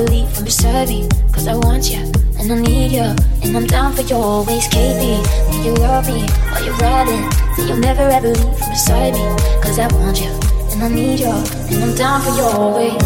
leave from beside me. Cause I want you, and I need you, and I'm down for you always, Katie. Do you love me, are you riding? That you'll never ever leave from beside me. Cause I want you, and I need you, and I'm down for you always.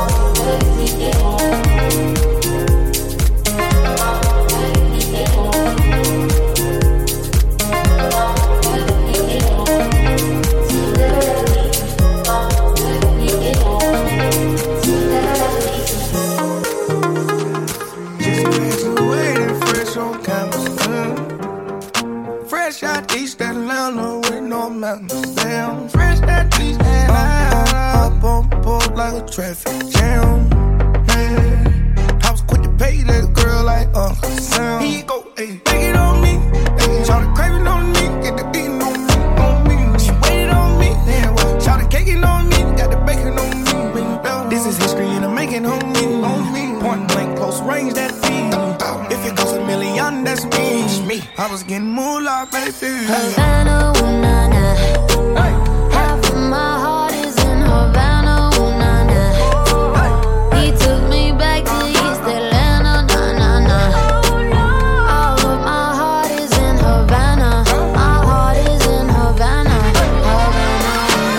Fresh out East Atlanta with no mountains down. Fresh out East Atlanta, up on board like a traffic jam. Man, I was quick to pay that girl like Uncle Sam. Here you go, ayy, take it on me. Ayy, shout the craving on me, get the beating on me. She waited on me, damn, well, shout the caking on me, got the bacon on me. This is history and I'm making on me. Point blank, close range, that feed. If it goes $1 million, that's me. I was getting moolah, baby. Havana, ooh, nah, nah. Half of my heart is in Havana, ooh, nah, nah. He took me back to East Atlanta, nah, nah, nah. All of my heart is in Havana. My heart is in Havana. Havana,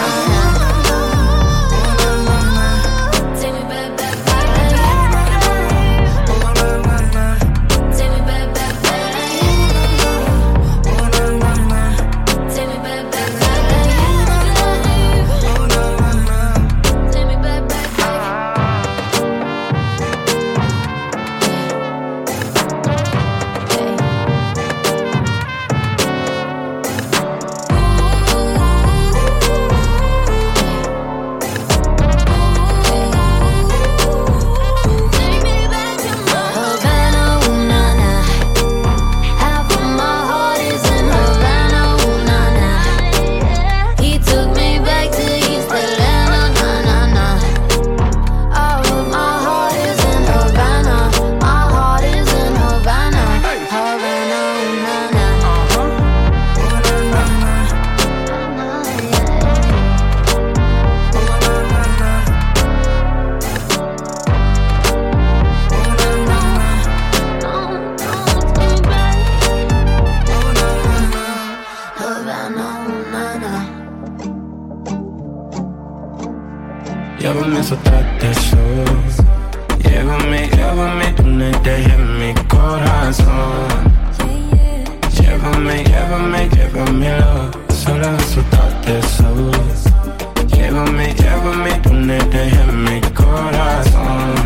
ooh, nah, nah. Take me back, back, back. Take me back, back, back. Llévame a soltarte eso. Llévame donde te lleve mi corazón. Llévamelo. Solo a soltarte eso. Llévame donde te lleve mi corazón.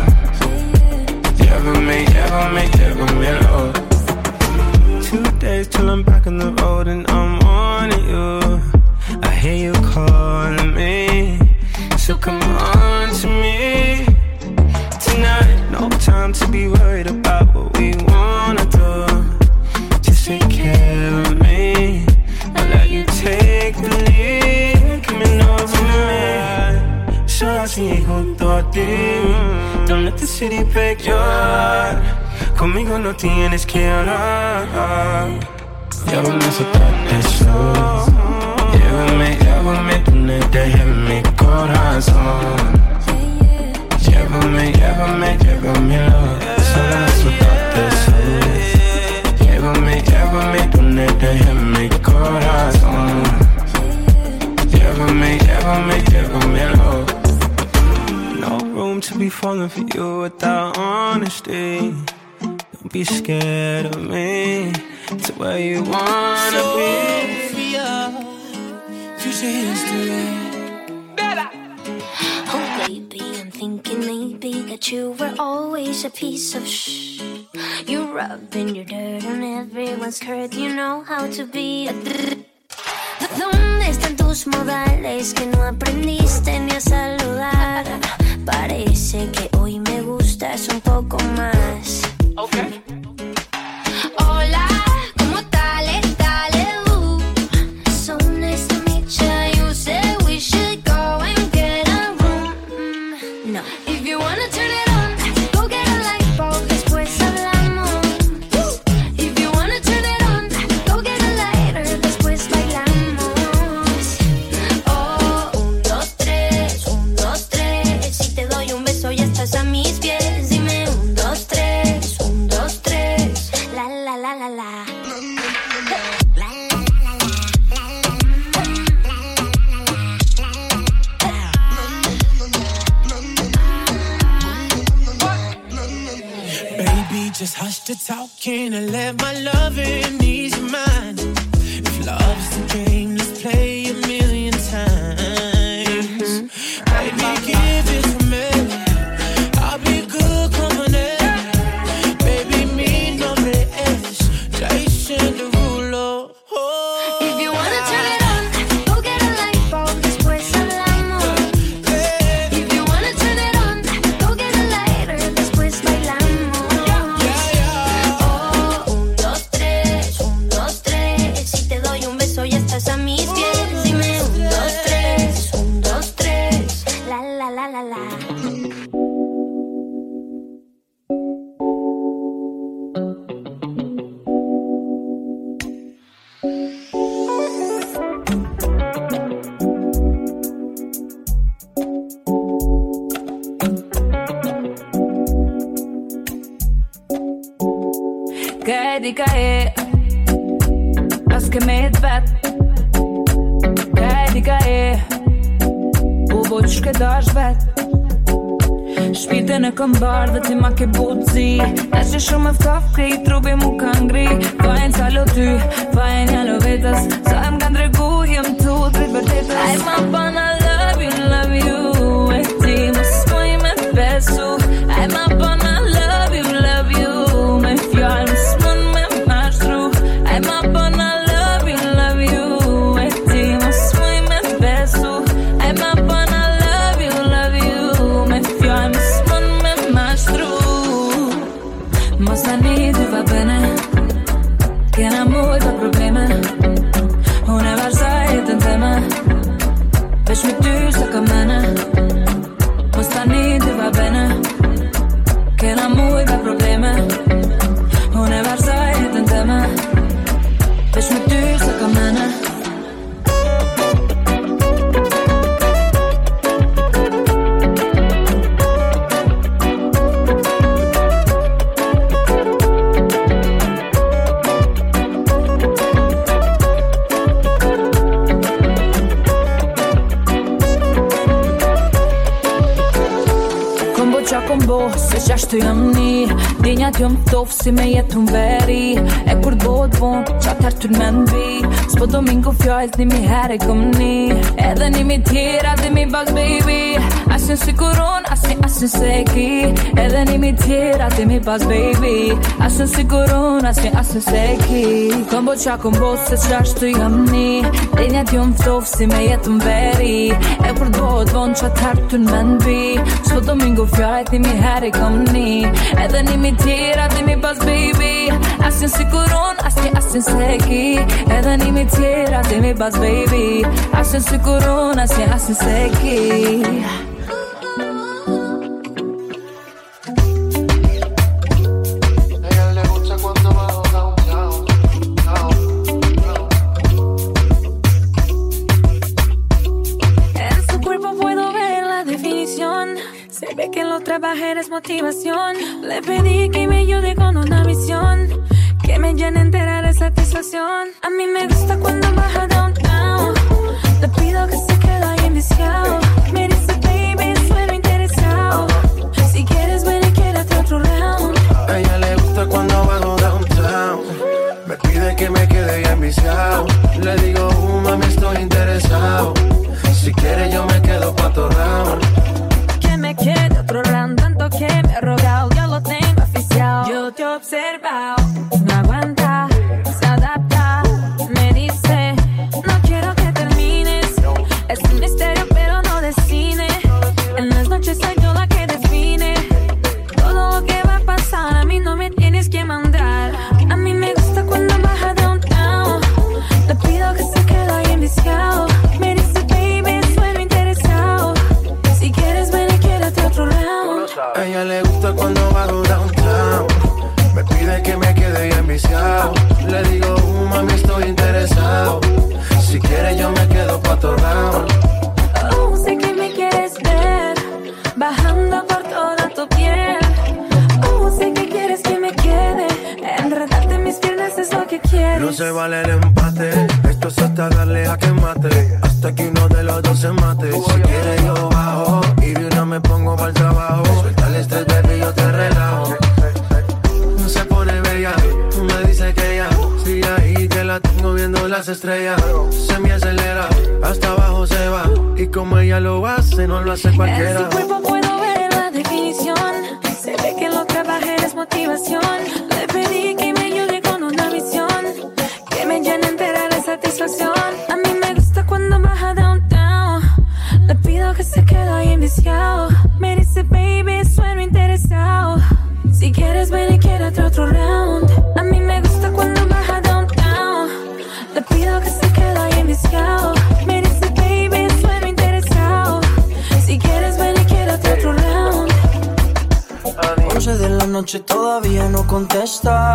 Llévamelo. 2 days till I'm back on the road and I'm on you. I hear you calling me, so come on to me tonight. No time to be worried about what we wanna do. Just take care of me. I'll let you take the lead. Coming over me, solo así junto a ti. Don't let the city break your heart. Conmigo no tienes que hablar. Llévame a soltarte eso. Llévame donde te lleve mi corazón. Llévamelo. Solo a soltarte eso. Llévame donde te lleve mi corazón. Llévamelo. No room to be falling for you without honesty. Don't be scared of me. To where you wanna be. Future history. Oh baby, I'm thinking maybe that you were always a piece of shh. You're rubbing your dirt on everyone's skirt. You know how to be a ¿Dónde están tus modales que no aprendiste ni a saludar? Parece que hoy me gustas un poco más. Okay. Hola, ¿cómo tal? So nice to meet you. You said we should go and get a room. No. If you wanna turn it on, go get a light bulb, después hablamos. If you wanna turn it on, go get a lighter, después bailamos. Oh, 1, 2, 3, 1, 2, 3. Si te doy un beso ya estás a mis pies. Dime Baby, just hush the talking and let my loving ease your mind. If love's the game, let's play a million times. Baby, give it to me. I'll be good company. Baby, mi nombre es Jason Derulo. If you wanna turn it on, go get a light bulb, después hablamos. If you wanna turn it on, go get a lighter, después bailamos. Oh, 1, 2, 3, 1, 2, 3. Si te doy un beso ya estás a mis pies. Dime 1, 2, 3, 1, 2, 3. La la la la la. Kädikäe, laske meid vett. Kädikäe, ubočke daš vet. Shpite në këmbar dhe ti ma ke buci. Tash që shumë ftaf kri, trupi mu kanë ngri. Vajen calo ty, vajen jalo vetës. Sa em kanë dregu, jem tu, trit vërtetës. Aj ma pana love you. E ti më s'poj me besu. Aj ma pana love you. Me fjallë më s'mën me mashtru. Aj ma pana love you. E ti më s'poj me besu. Aj ma pana love you. Me fjallë më s'mën me mashtru. Mos tani ty va bene. Kena mujta probleme. Unë e vazhdoj jetën tema. Veç me ty sa ka mene. Mos tani ty va bene. Kena mujta probleme. Unë e vazhdoj jetën tema. Veç me ty sa ka mene. Kom bo, se qashtu jam ni. Dinjat jom thof si me jetun veri. E kur t'bot bon, qatar t'ur me nbi. S'po domingo fjall't nimi here kom ni. Edhe nimi tjera, dimi bak baby. Asin siguron, asin seki. Edhe nimi tjera, dimi bak baby. Asin siguron, asin seki. Kom bo, se qashtu jam ni. Dinjat jom thof si me jetun veri. E kur t'bot bon, qatar t'ur me nbi. S'po domingo fjall't nimi here kom ni. Edhe nimi tjera, dimi bas baby. Asin siguron, asin seki. Edhe nimi tjera, dimi bas baby. Asin siguron, asin seki. Eres motivación. Le pedí que me ayude con una misión que me llene entera de satisfacción. A mí me gusta cuando baja downtown. Le pido que se quede ahí enviciado. Me dice baby, sueno interesado. Si quieres ven y quédate otro round. A ella le gusta cuando bajo downtown. Me pide que me quede ahí enviciado. Le digo, mami, estoy interesado. Si quieres yo me quedo pa' otro round. Me quede otro round, tanto que me he rogado, yo lo tengo oficial. Yo te he observado, no aguanta, se adapta, me dice, no quiero que termines. Es un misterio pero no de cine. En las noches soy yo la que define todo lo que va a pasar, a mí no me tienes que mandar. A mí me gusta cuando baja downtown. Le pido que se quede ahí enviciado. Me dice baby, sueno interesado. Si quieres ven y quédate otro round. A ella le gusta cuando bajo downtown. Me pide que me quede ahí enviciado. Le digo, mami, estoy interesado. Si quieres yo me quedo pa' otro round. Oh, sé que me quieres ver bajando por toda tu piel. Oh, sé que quieres que me quede. Enredarte en mis piernas es lo que quieres. No se vale el empate. Esto es hasta darle a que mate. Hasta que uno de los dos se mate. Si quieres yo bajo y de una me pongo pa'l trabajo. Suelta el estrés, baby, yo te relajo. las estrellas. Se me acelera, hasta abajo se va. Y como ella lo hace, no lo hace cualquiera. En su cuerpo puedo ver la definición. Se ve que lo que baja es motivación. Le pedí que me ayude con una visión que me llene entera de satisfacción. A mí me gusta cuando baja downtown. Le pido que se quede ahí enviciado. Me dice baby, sueno interesado. Si quieres ven y quédate otro round. A mí me gusta cuando baja downtown. Le pido que se quede ahí enviciado. Me dice baby, sueno interesado. Si quieres ven y quédate otro round. 11 de la noche todavía no contesta.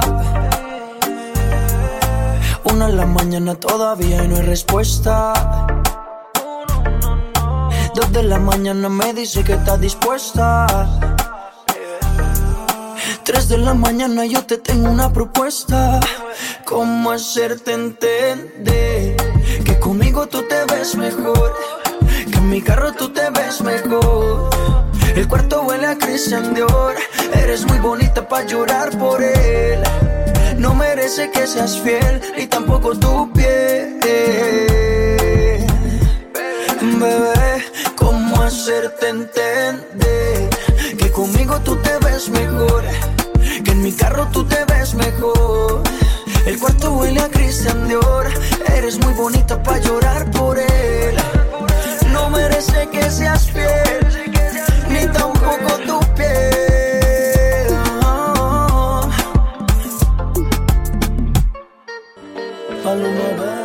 1 de la mañana todavía no hay respuesta. 2 de la mañana me dice que está dispuesta. 3 de la mañana yo te tengo una propuesta. ¿Cómo hacerte entender que conmigo tú te ves mejor? Que en mi carro tú te ves mejor. El cuarto huele a Christian Dior. Eres muy bonita pa' llorar por él. No merece que seas fiel, ni tampoco tu piel. Bebé, ¿cómo hacerte entender que conmigo tú te ves mejor? Que en mi carro tú te ves mejor. El cuarto huele a Christian Dior. Eres muy bonita pa' llorar por él. No merece que seas fiel, ni tampoco tu piel. Maluma,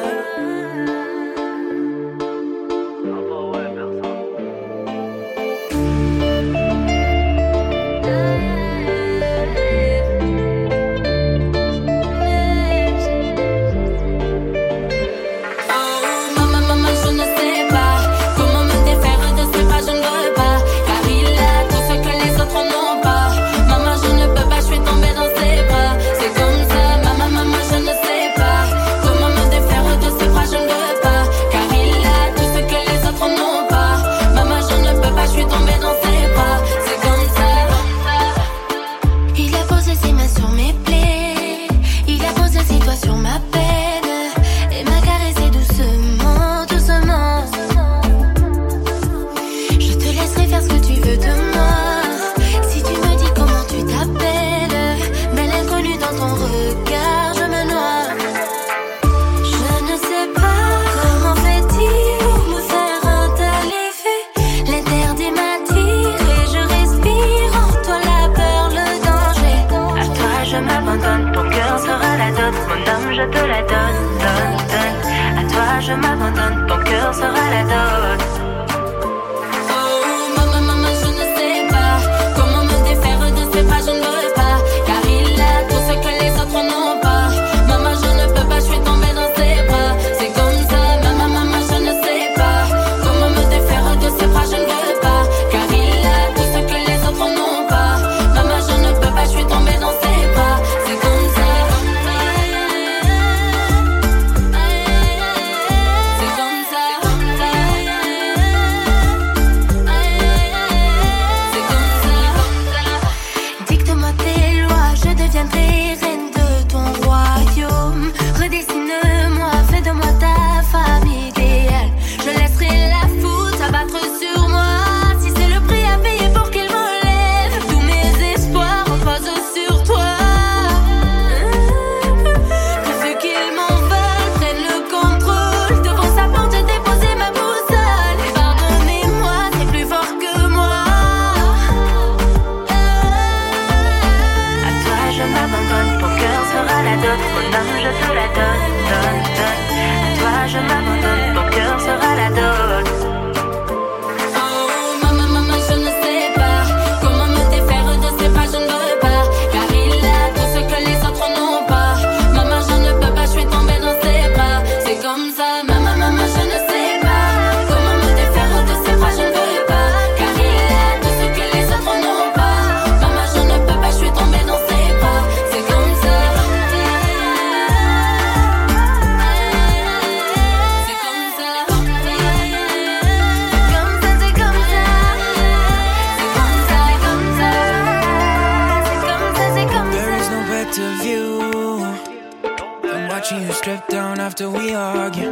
watching you strip down after we argue,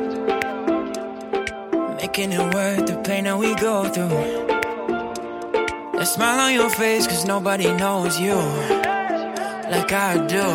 making it worth the pain that we go through. That smile on your face, cause nobody knows you like I do.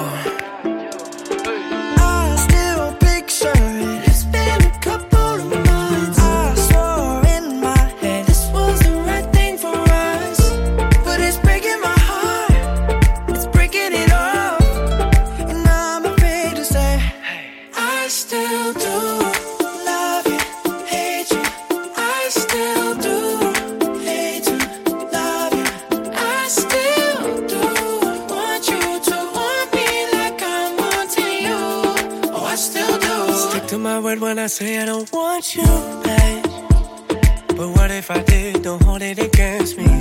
I still picture it. It's been a couple of months. I swore in my head this was the right thing for us, but it's breaking my heart. It's breaking it off, and I'm afraid to say I still do love you, hate you. I still do hate you, love you. I still do want you to want me like I'm wanting you. Oh, I still do. Stick to my word when I say I don't want you back. But what if I did? Don't hold it against me.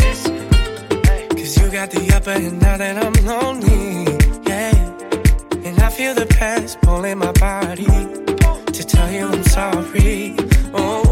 Cause you got the upper hand now that I'm lonely. Yeah. And I feel the past pulling my body to tell you I'm sorry. Oh,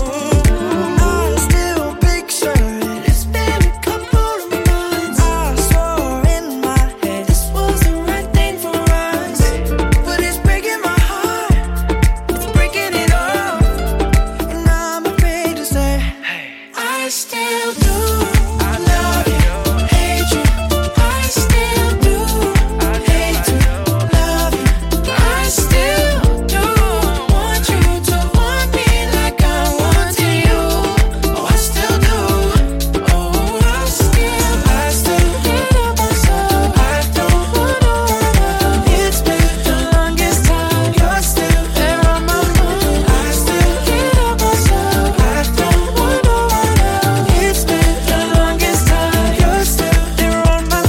I still picture it. It's been a couple of months. I swore in my head this was the right thing for us, but it's breaking my heart. It's breaking it off, and I'm afraid to say I still do. I love you, hate you. I still do hate you, love you. I still do want you to want me like I wanted you. Oh, I still do. Oh, I still get up myself. I don't wanna run. It's been the longest time. You're still there on my mind. I still get up myself. I don't wanna run. It's been the longest time. You're still there on my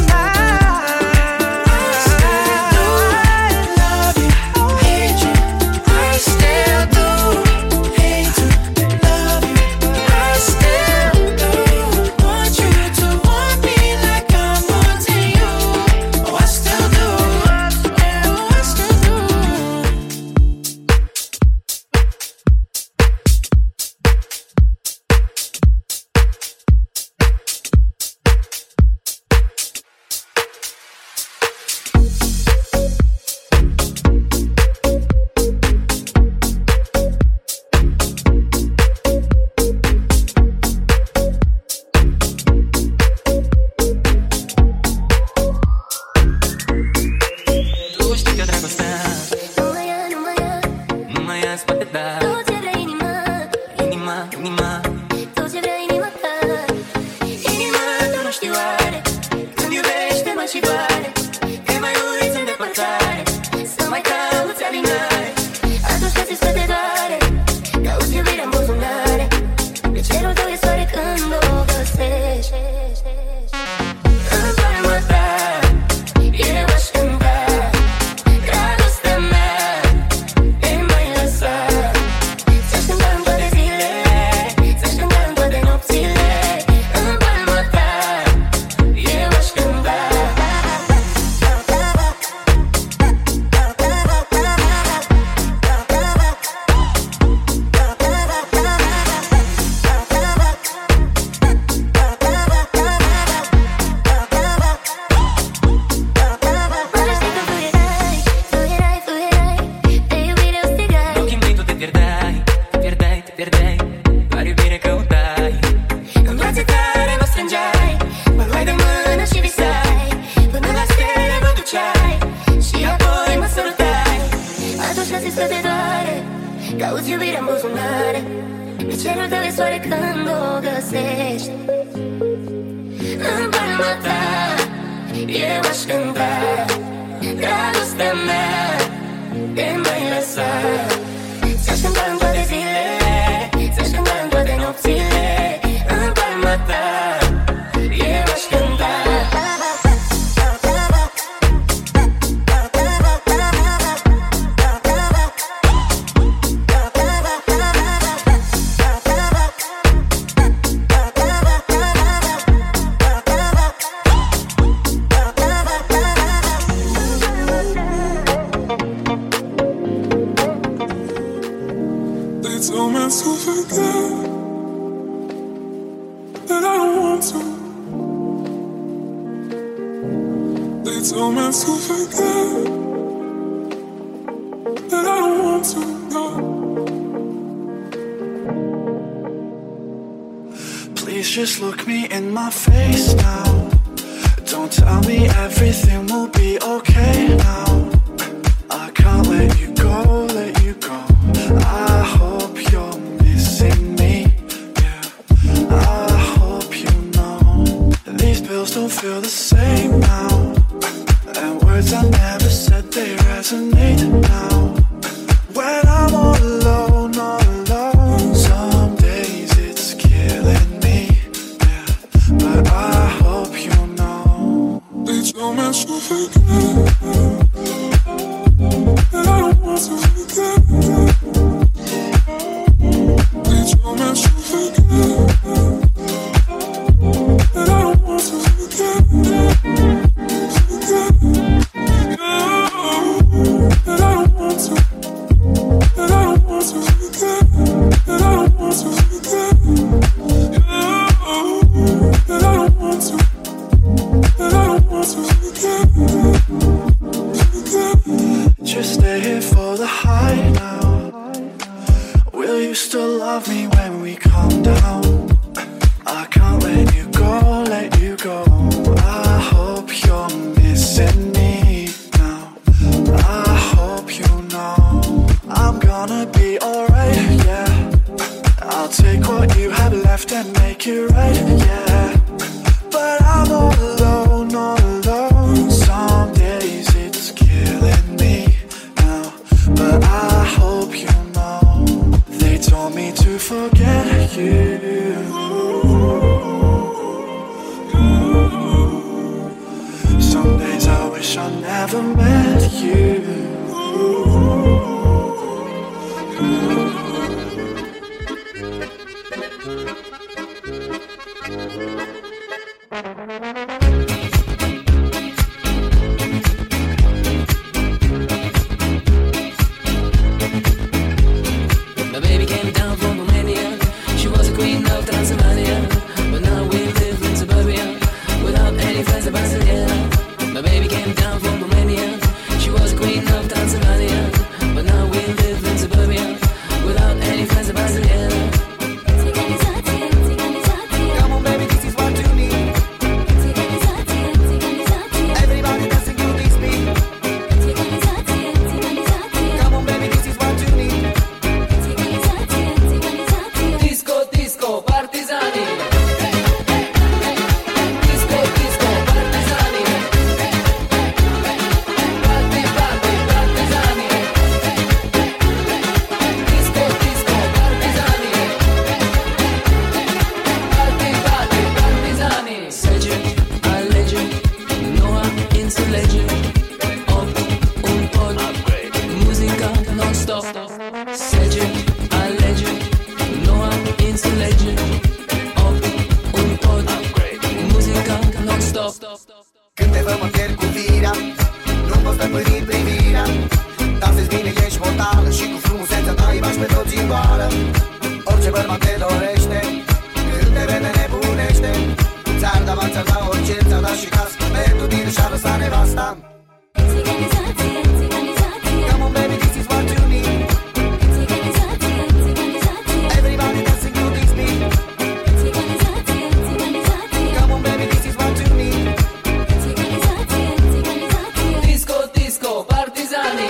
mind. I still love you, hate you. I still do hate you, love you. I still do want you to want me like I'm wanting you. Oh, I still do. Oh, I still do. tu știi că dragostea Nu mai nu mai azi poate da. tot ce vrea inima, Inima, inima, tot ce vrea inima ta. Inima, tu nu știi oare, când iubești te mai și doare. Te mai uiți în depărtare, să mai cauți alinare. Atunci când ți spate doare, cauți iubirea în buzunare. De cerul tău e soare când o găsești. În palma ta, eu aș cânta dragostea mea, te mai lăsa. Ți-aș cânta în toate zilele, ți-aș cânta în toate nopțile. În palma ta, eu aș cânta. Mă știi că fluierai, fluierai, fluierai, de iubire o strigai. în ochii mei tu te pierdeai, te pierdeai, te pierdeai, doar iubire căutai. În brațe tale mă strângeai, mă luai de mână și visai. Până la stele mă duceai și apoi mă sărutai. Atunci când ți scade doare, cauți iubirea în buzunare. De cerul tău e soare când o găsești. În palma ta, eu aș cânta dragostea mea, te mai lăsa. Ți-aș cânta în toate zilele, ți-aș cânta în toate nopțile. În palma ta, eu aș cânta. told me to forget, that I don't want to. They told me to forget, want to know. Please just look me in my face now. Don't tell me everything will be okay now. I can't let you go, let you go. I hope you're missing me, yeah. I hope you know these pills don't feel the same now. And words I never said, they resonate now. When I'm all alone, some days it's killing me, yeah. But I hope you know they told me to forget, and I don't want to forget. They told me to forget, and I don't want to forget. And I don't want to, and I don't want to forget, and I don't want to forget. And I don't want to, and I don't want to forget. Just stay here for the high now. Will you still love me when we calm down? I can't let you go, let you go. I hope you're missing me now. I hope you know I'm gonna be alright, yeah. I'll take what you have left and make it right, yeah. But I'm all alone. Some days it's killing me now. But I hope you know they told me to forget you. Some days I wish I never met you. My baby came down from Romania. She was a queen of Transylvania, but now we live in suburbia without any friends of Barcelona. My baby came down from Romania. She was a queen of Transylvania, but now we live in suburbia without any friends of Barcelona. Come on, baby, this is what you need. Everybody dancing to this beat. Come on, baby, this is what you need. Disco, disco, partigiani. Disco, disco, partigiani. Party, party, partigiani. Disco, disco, partigiani. Party, party, partigiani. Legend, a legend, Noah into legend. Up, un pod, musica non stop. Legend, a legend, Noah into legend. Up, un pod, musica non stop. Când te văd mă pierd cu firea, nu pot stăpâni privirea. Dansezi bine, ești mortală și cu frumusețea ta îi bași pe toți în goală. Orice bărbat te dorește, când te vede nebunește. Ți-ar da bani, ți-ar da orice, ți-ar da și cască. Pentru tine și-ar lăsa nevasta. Come on, baby, this is what you need. Everybody dancing to this beat. Come on, baby, this is what you need. Disco, disco, partigiani.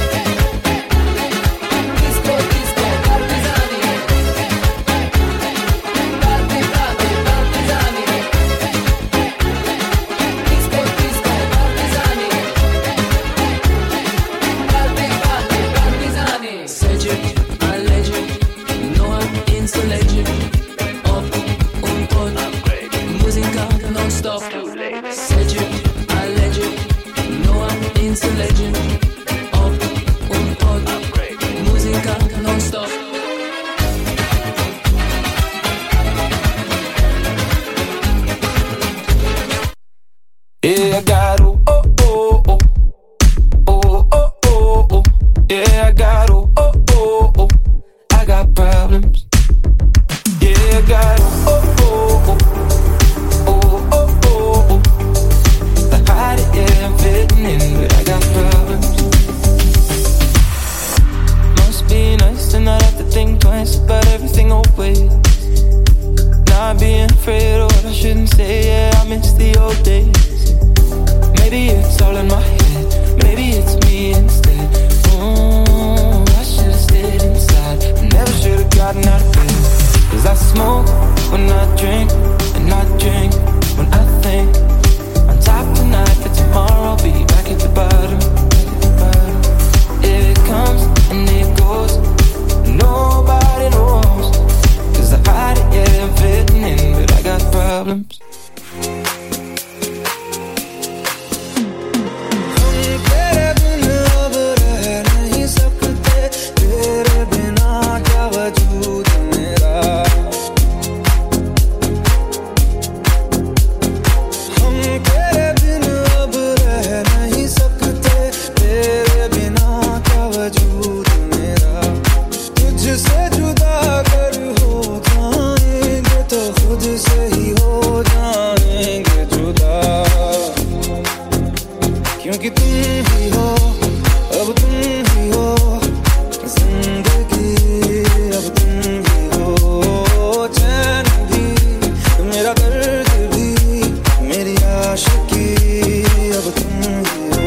Disco, disco, partigiani. Party, party, partigiani. क्योंकि तुम ही हो, अब तुम ही हो जिंदगी, अब तुम ही हो चैन भी, मेरा दर्द भी, मेरी आशिकी, अब तुम ही हो।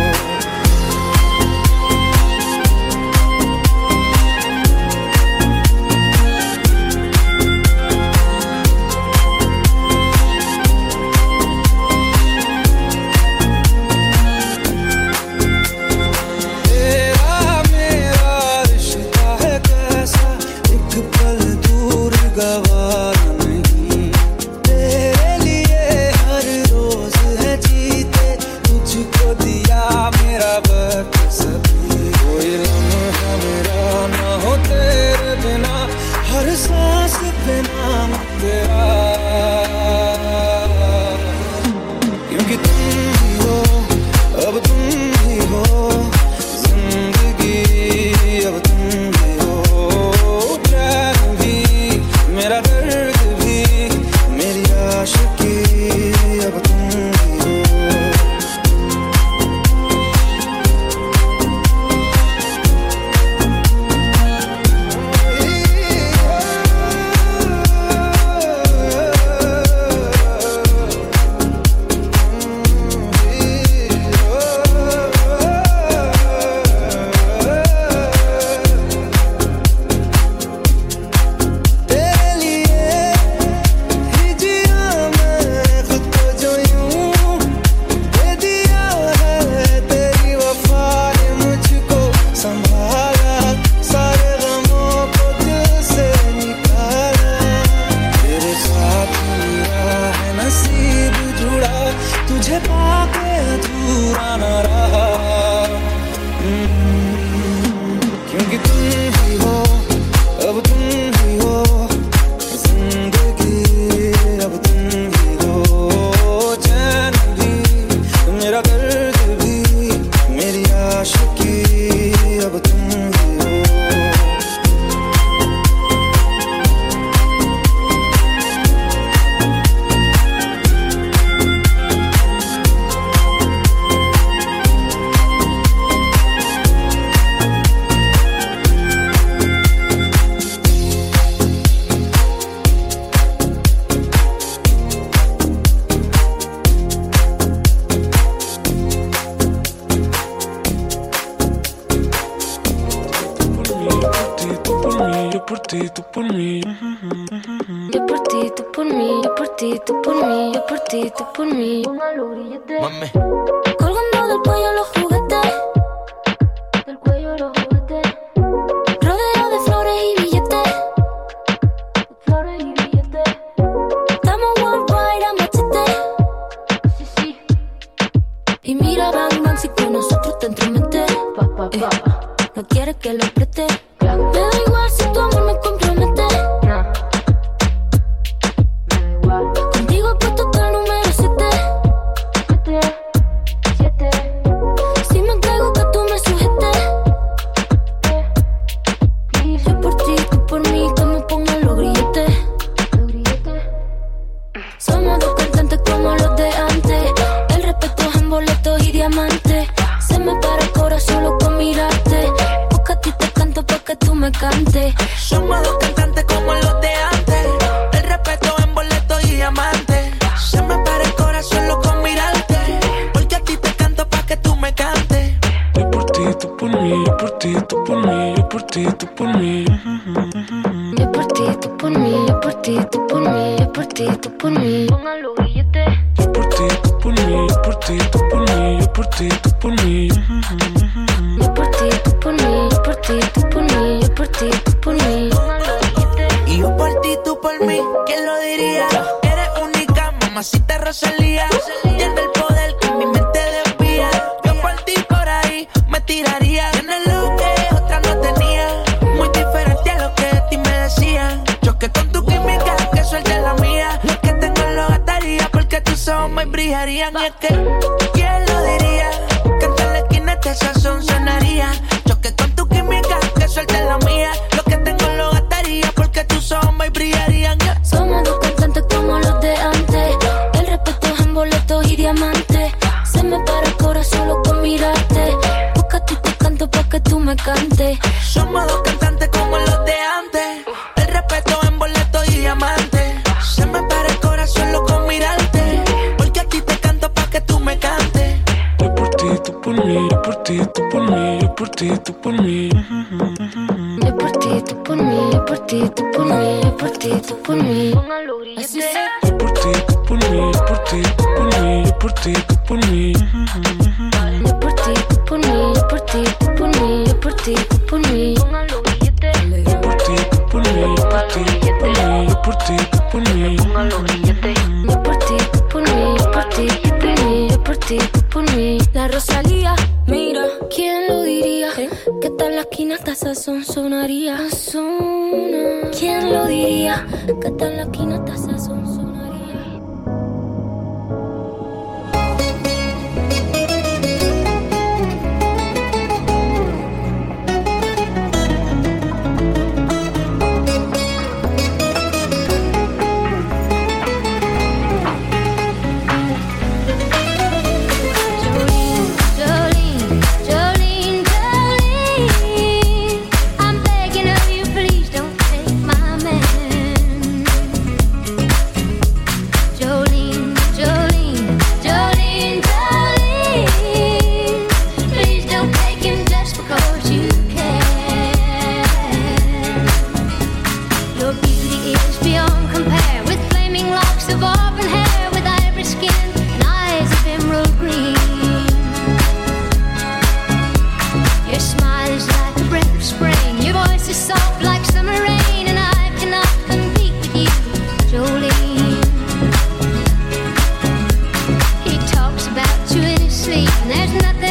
brillarían y es que ¿quién lo diría? Que en la esquina este sazón sonaría. Choque con tu química, que suelte la mía. Lo que tengo lo gastaría porque tus ojos me brillarían. Somos dos cantantes como los de antes. El respeto es en boletos y diamantes. Se me para el corazón solo cante. Somos dos cantantes como los de antes. El respeto en boleto y diamante. Se me para el corazón loco mirarte. Porque a ti te canto pa' que tú me cantes. Yo por ti, tú por mí, yo por ti, tú por mí, yo por ti, tú por mí. Yo por ti, tú por mí, yo por ti, tú por mí, yo por ti, tú por mí. Así sea. Yo por ti, tú por mí, yo por ti, tú por mí, yo por ti, tú por mí. Yo por ti, tú por mí, yo por ti, tú por mí, yo por ti, tú por mí. Yo por ti, tú por mí, yo por ti, tú por mí, yo por ti, tú por mí. Yo por ti, tú por mí, yo por ti, tú por mí, yo por ti, tú por mí. La Rosalía, mira, ¿quién lo diría? Que tal la esquina hasta sazón sonaría. ¿Quién lo diría? Que tal la esquina hasta sazón sonaría. There's nothing